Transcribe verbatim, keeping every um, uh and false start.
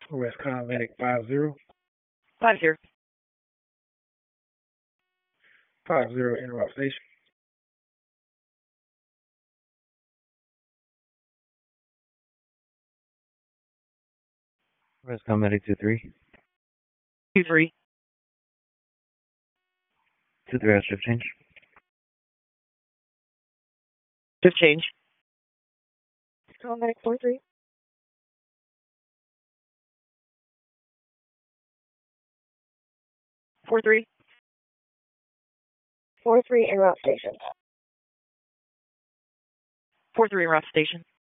Westcom Medic five zero. Five zero. Five zero interrupt station. Westcom Medic two three. Two three. Two three out shift change. Shift change. Westcom Medic four three. Four three. Four three interrupt station. Four three route station.